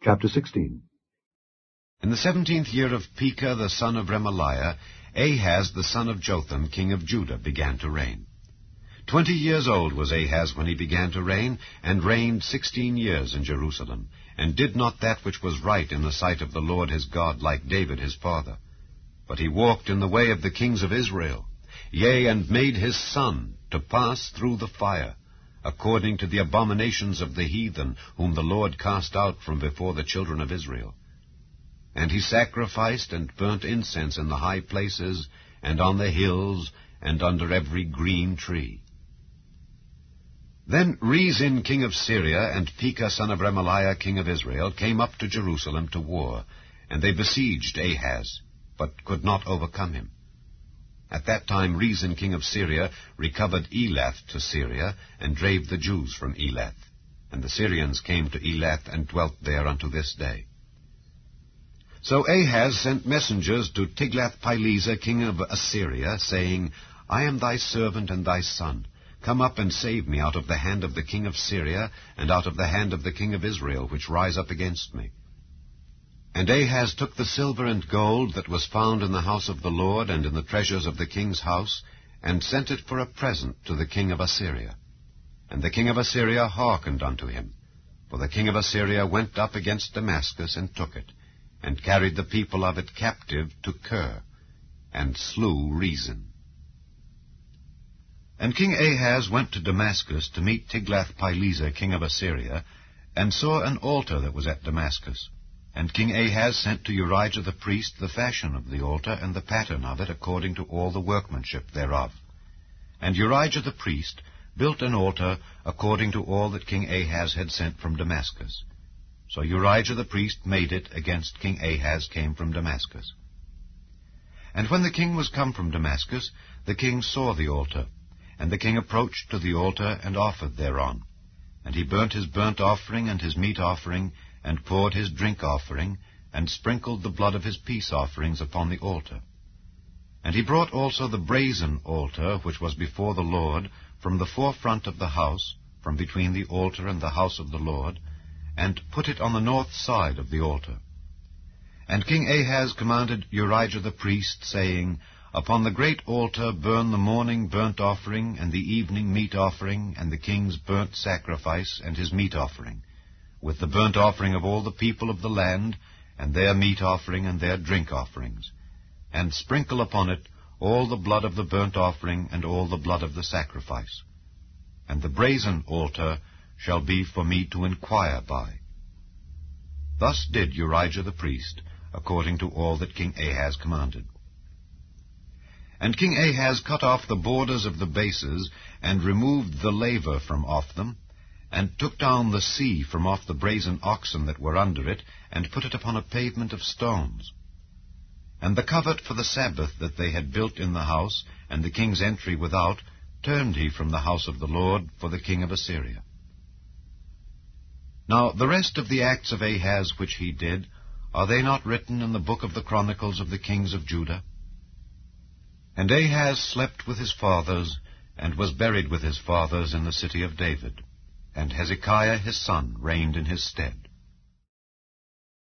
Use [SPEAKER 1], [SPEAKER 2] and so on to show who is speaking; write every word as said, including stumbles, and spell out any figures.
[SPEAKER 1] Chapter sixteen.
[SPEAKER 2] In the seventeenth year of Pekah the son of Remaliah, Ahaz the son of Jotham, king of Judah, began to reign. Twenty years old was Ahaz when he began to reign, and reigned sixteen years in Jerusalem, and did not that which was right in the sight of the Lord his God, like David his father. But he walked in the way of the kings of Israel, yea, and made his son to pass through the fire, according to the abominations of the heathen, whom the Lord cast out from before the children of Israel. And he sacrificed and burnt incense in the high places, and on the hills, and under every green tree. Then Rezin king of Syria, and Pekah son of Remaliah king of Israel, came up to Jerusalem to war, and they besieged Ahaz, but could not overcome him. At that time Rezin king of Syria recovered Elath to Syria, and drave the Jews from Elath. And the Syrians came to Elath, and dwelt there unto this day. So Ahaz sent messengers to Tiglath-Pileser king of Assyria, saying, I am thy servant and thy son. Come up and save me out of the hand of the king of Syria, and out of the hand of the king of Israel, which rise up against me. And Ahaz took the silver and gold that was found in the house of the Lord, and in the treasures of the king's house, and sent it for a present to the king of Assyria. And the king of Assyria hearkened unto him. For the king of Assyria went up against Damascus, and took it, and carried the people of it captive to Kir, and slew Rezin. And King Ahaz went to Damascus to meet Tiglath-Pileser king of Assyria, and saw an altar that was at Damascus. And King Ahaz sent to Urijah the priest the fashion of the altar, and the pattern of it, according to all the workmanship thereof. And Urijah the priest built an altar according to all that King Ahaz had sent from Damascus. So Urijah the priest made it against King Ahaz came from Damascus. And when the king was come from Damascus, the king saw the altar, and the king approached to the altar, and offered thereon. And he burnt his burnt offering and his meat offering, and poured his drink offering, and sprinkled the blood of his peace offerings upon the altar. And he brought also the brazen altar, which was before the Lord, from the forefront of the house, from between the altar and the house of the Lord, and put it on the north side of the altar. And King Ahaz commanded Urijah the priest, saying, Upon the great altar burn the morning burnt offering, and the evening meat offering, and the king's burnt sacrifice, and his meat offering, with the burnt offering of all the people of the land, and their meat offering, and their drink offerings, and sprinkle upon it all the blood of the burnt offering, and all the blood of the sacrifice. And the brazen altar shall be for me to inquire by. Thus did Urijah the priest, according to all that King Ahaz commanded. And King Ahaz cut off the borders of the bases, and removed the laver from off them, and took down the sea from off the brazen oxen that were under it, and put it upon a pavement of stones. And the covert for the Sabbath that they had built in the house, and the king's entry without, turned he from the house of the Lord for the king of Assyria. Now the rest of the acts of Ahaz which he did, are they not written in the book of the Chronicles of the kings of Judah? And Ahaz slept with his fathers, and was buried with his fathers in the city of David. And Hezekiah his son reigned in his stead.